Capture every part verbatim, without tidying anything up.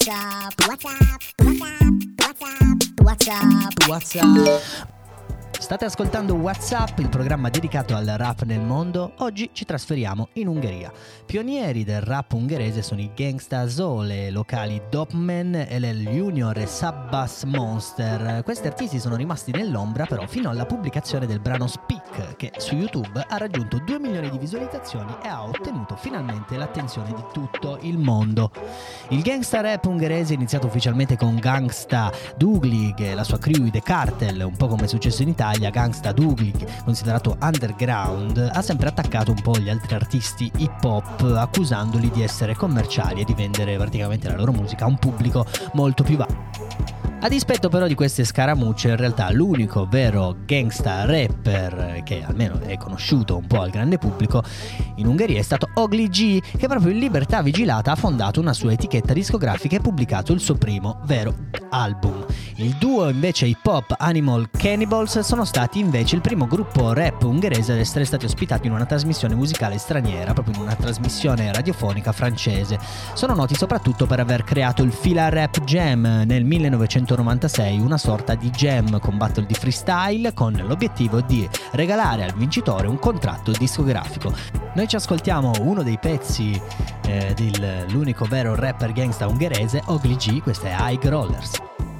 What's up? What's up? What's up? What's up? What's up? State ascoltando WhatsApp, il programma dedicato al rap nel mondo. Oggi ci trasferiamo in Ungheria. Pionieri del rap ungherese sono i Gangsta Zoe, le locali Dopman e le Junior e Sabbas Monster. Questi artisti sono rimasti nell'ombra però fino alla pubblicazione del brano Speak, che su YouTube ha raggiunto due milioni di visualizzazioni e ha ottenuto finalmente l'attenzione di tutto il mondo. Il gangsta rap ungherese è iniziato ufficialmente con Gangsta Douglig e la sua crew The Cartel, un po' come è successo in Italia. Gangsta Douglig, considerato underground, ha sempre attaccato un po' gli altri artisti hip hop, accusandoli di essere commerciali e di vendere praticamente la loro musica a un pubblico molto più vasto. A dispetto però di queste scaramucce, in realtà l'unico vero gangsta rapper che almeno è conosciuto un po' al grande pubblico in Ungheria è stato Ogli G, che proprio in libertà vigilata ha fondato una sua etichetta discografica e pubblicato il suo primo vero album. Il duo invece hip hop Animal Cannibals sono stati invece il primo gruppo rap ungherese ad essere stati ospitati in una trasmissione musicale straniera, proprio in una trasmissione radiofonica francese. Sono noti soprattutto per aver creato il Fila Rap Jam nel millenovecentonovantasei, una sorta di jam con battle di freestyle con l'obiettivo di regalare al vincitore un contratto discografico. Noi ci ascoltiamo uno dei pezzi eh, dell'unico vero rapper gangsta ungherese, Ogli G, questa è High Rollers.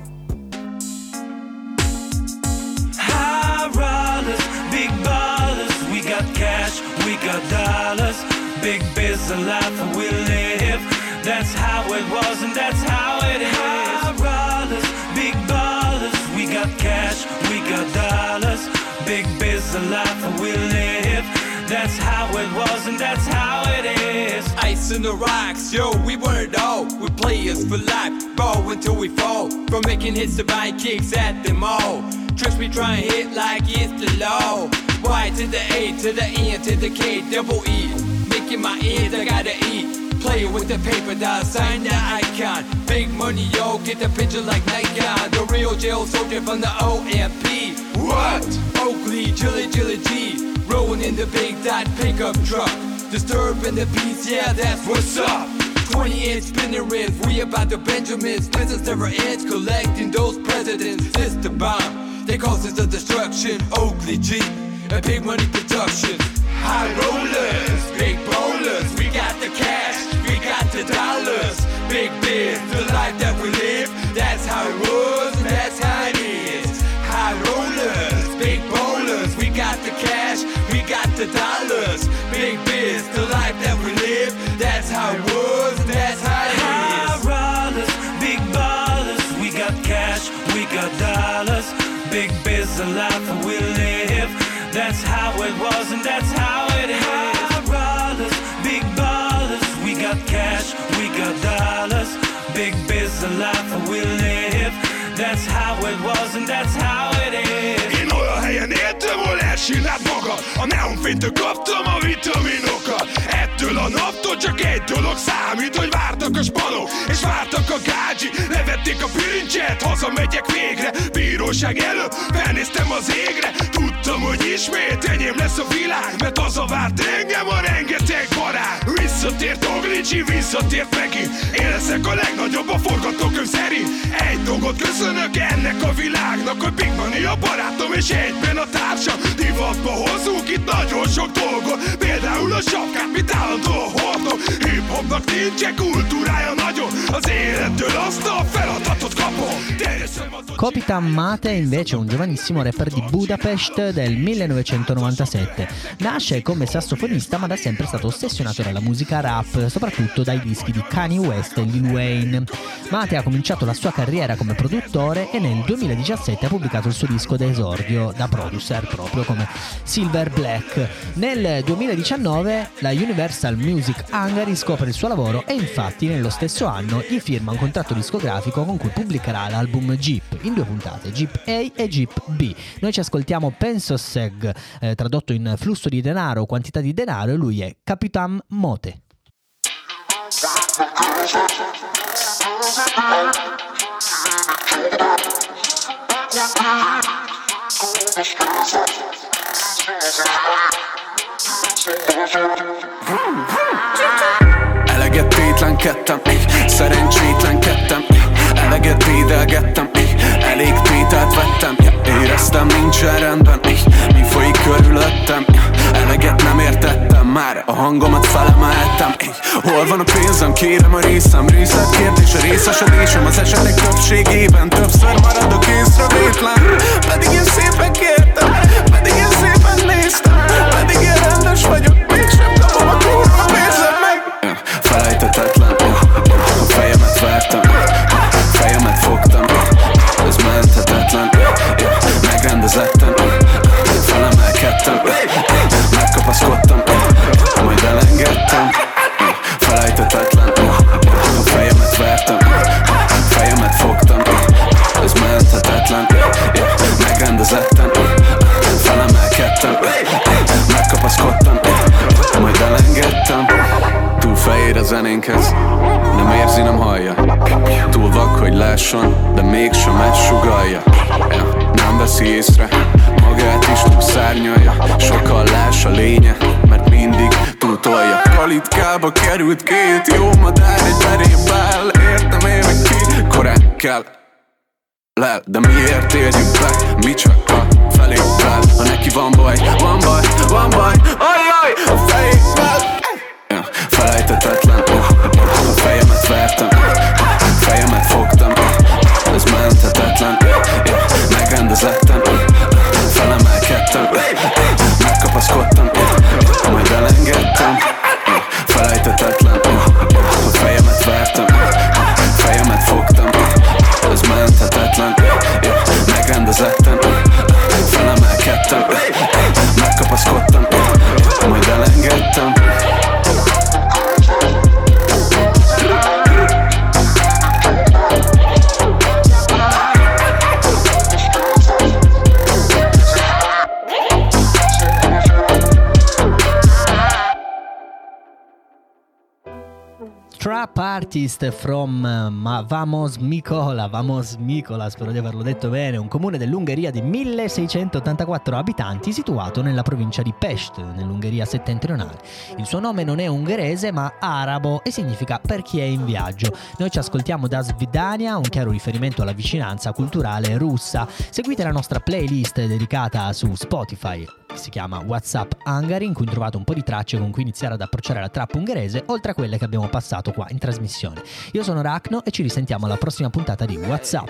Big ballers, we got cash, we got dollars. Big biz and life and we live. That's how it was and that's how it is. High rollers, big ballers, we got cash, we got dollars. Big biz and life and we live. That's how it was and that's how it is. Ice in the rocks, yo, we weren't all. We players for life, ball until we fall. From making hits to buying kicks at them all. Trust me, try and hit like it's the law. Y to the A to the N to the K, double E. Making my ends, I gotta eat. Playing with the paper, dollar sign the icon. Big money, yo, get the picture like Nikon. The real jail soldier from the O M P. What? Oakley, Jilly Jilly G. Rolling in the big dot pickup truck. Disturbing the peace, yeah, that's what's up. twenty inch spinning rims, we about the Benjamins. Business never ends, collecting those presidents. It's the bomb. They cause us the destruction, Oakley G, and big money production. High rollers, big bowlers, we got the cash, we got the dollars. Big biz, the life that we live, that's how it was, and that's how it is. High rollers, big bowlers, we got the cash, we got the dollars. Big biz, the life that we live, that's how it was, and that's how it is. High rollers, big ballers, we got cash, we got dollars. Big biz and life and we live. That's how it was and that's how it is. High rollers, big ballers, we got cash, we got dollars. Big biz and life and we live. That's how it was and that's how it is. Én olyan helyen éltem, hol elsinált maga. A neonfénytől kaptam a vitaminokat. Ettől a naptól csak egy dolog számít, hogy vártak a spanok, és vártak a gágyi. Levették a pirincset, hazamegyek végre. Bíróság előtt felnéztem az égre. Tudtam, hogy ismét enyém lesz a világ, mert hazavárt engem a rengeteg barát. Visszatért Ogli G, visszatért megint. Én leszek a legnagyobb a forgatókönyv szerint. Egy dolgot köszönök ennek a világnak, hogy Big Money a barátom és egyben a társam. Divatba hozunk itt nagyon sok dolgot, például a sapkát, mit állandóan hordok. Hip-hopnak nincsen kultúrája nagyon, az élettől azt a feladatot kapom. Capitan Mate è invece un giovanissimo rapper di Budapest del millenovecentonovantasette. Nasce come sassofonista ma da sempre è stato ossessionato dalla musica rap, soprattutto dai dischi di Kanye West e Lil Wayne. Mate ha cominciato la sua carriera come produttore e nel duemiladiciassette ha pubblicato il suo disco d'esordio da producer proprio come Silver Black. Nel duemiladiciannove la Universal Music Hungary scopre il suo lavoro e infatti nello stesso anno gli firma un contratto discografico con cui pubblicherà l'album Jeep in due puntate, Jeep A e Jeep B. Noi ci ascoltiamo Pensoseg, eh, tradotto in flusso di denaro, quantità di denaro, e lui è Capitan Mote. Eleget tétlen kettem, szerencsétlen kettem. lettem, eleget védelgettem, elég tételt vettem, éreztem nincsen rendben, mi folyik körülöttem, eleget nem értettem, már a hangomat felemeltem. Hol van a pénzem, kérem a részem, részletkérdés, a részesedésem az esetek többségében többször maradok észrevétlen, pedig én szépen kértem, pedig én szépen néztem, pedig én rendes vagyok, mégsem kapom a kurva pénzem meg. Felejtetetlen, a fejemet vertem, fejemet fogtam, ez menthetetlen, megrendezettem, felemelkedtem, megkapaszkodtam, majd elengedtem. Felejtetetlen, a fejemet vertem, fejemet fogtam, ez menthetetlen, megrendezettem, felemelkedtem, megkapaszkodtam, majd elengedtem. Túl fehér a zenénkhez, nem érzi, nem hallja, túl vak, hogy lásson, de mégsem egy sugallja. Nem veszi észre, magát is túl szárnyalja, sokkal láss a lénye, mert mindig túl tolja. Kalitkába került két jó madár egy verébbel, értem én meg ki, korán kell lel, de miért érjük be, mi csak a felével. Ha neki van baj, van baj, van baj, ajjaj, a fejével. Felejtetetlen, a fejemet vertem, fejemet fogtam, ez menthetetlen, megrendezettem, felemelkedtem, megkapaszkodtam, majd elengedtem. Felejtetetlen, a fejemet vertem, fejemet fogtam, ez menthetetlen, megrendezettem, felemelkedtem, megkapaszkodtam, majd elengedtem. Trap artist from uh, Vamos Mikola, Vamos Mikola, spero di averlo detto bene, un comune dell'Ungheria di milleseicentottantaquattro abitanti situato nella provincia di Pest, nell'Ungheria settentrionale. Il suo nome non è ungherese ma arabo e significa per chi è in viaggio. Noi ci ascoltiamo da Svidania, un chiaro riferimento alla vicinanza culturale russa. Seguite la nostra playlist dedicata su Spotify, che si chiama WhatsApp Hungary, in cui trovate un po' di tracce con cui iniziare ad approcciare la trap ungherese, oltre a quelle che abbiamo passato qua in trasmissione. Io sono Rachno e ci risentiamo alla prossima puntata di WhatsApp.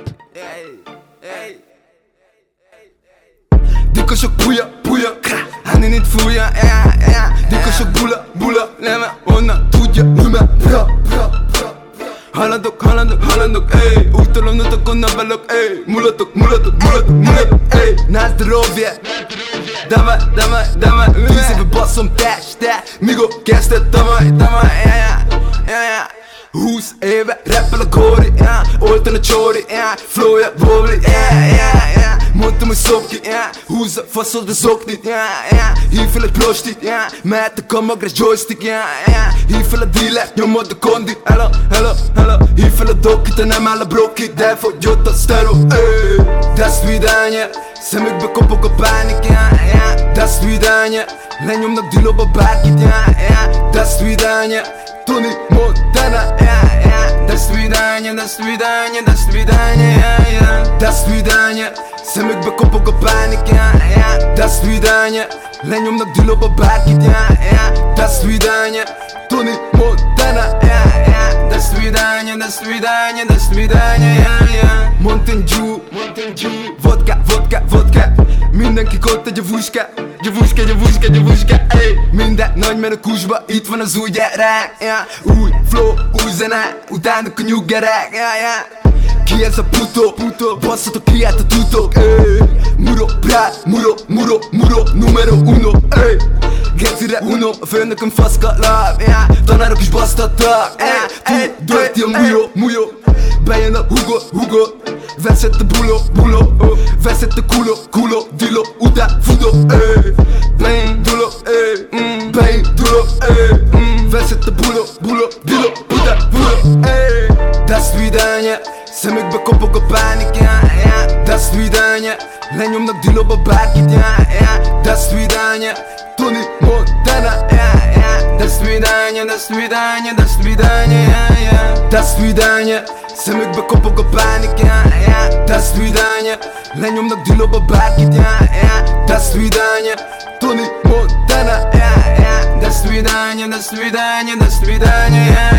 Dico sok puja, puja, hanni niet fújja, ja, ja. Dico sok bula, bula, nem onnan tudja, nem bra, bra, bra. Haladok, haladok, haladok, ej, úttalonotok, onnan velok, ej. Mulatok, mulatok, mulatok, mulatok, ej. Na zdrowie, dawaj, dawaj, dawaj. Tíz éve basszom teste, míg kezdett tavaly, tavaly, ja, ja, ja, ja. Húsz éve rappel a góri, ja. Oltan a csóri, ja. Flowja, bobli, ja, ja, ja. Mondtam, hogy szopki, ja. Húzza, faszod a zoknit, ja, ja. Hív fel egy prostit, ja. Mehettek a magres joystick, ja, ja. Hív fel a dealer, nyomod a kondit, hello, hello, hello. Hív fel a dokit, ha nem áll a brokit, de elfogyott a szteró, ey. De svidanya, szemükbe kopog a pánik, ja, ja. De svidanya, lenyomnak dilóba bárkit, ja, ja. De svidanya, Tony Montana, ja, ja. De svidanya, de svidanya, de svidanya, ja, ja. De svidanya, szemükbe kopog a pánik, ja, ja. De svidanya, lenyomnak dilóba bárkit, ja, ja. De svidanya, Tony Montana, ja, ja. De svidanya, de svidanya, de svidanya, ja, ja. Mountain Dew, Mountain Dew, vodka, vodka, vodka. Mindenki ott egy vuska, gyavuska, gyavuska, gyavuska, ey. Minden nagy menekusba, itt van az új gyerek, ja. Új flow, új zene, utánuk a nyuggerek, ja, ja. Ki ez a puto, puto, basszatok ki át a tutok, ey. Muro, brát, muro, muro, muro, numero uno, ey. Gecire uno, a főnököm faszkalap, ja. Tanárok is basztattak, ey. Túl dirty a mujó, mujó. Bejön a Hugo, Hugo. Veszett a bulo, bulo, oh. Veszett a kulo, kulo, dilo, után futó, ey. Beinduló, ey, mm. Beinduló, ey, mm. Veszett a bulo, bulo, dilo, után futó, ey. De svidanya, szemükbe kopog a pánik, ja, ja. De svidanya, lenyomnak dilóba bárkit, ja, ja. De svidanya, Tony Montana, ja, ja. De svidanya, de svidanya, de svidanya, ja, ja. De svidanya, Szemükbe kopog a pánik, yeah, yeah. До свидания. Lenyomnak dilóba bárkit, yeah, yeah. До свидания. Tony Montana, yeah, yeah. До свидания, до свидания, до свидания, yeah.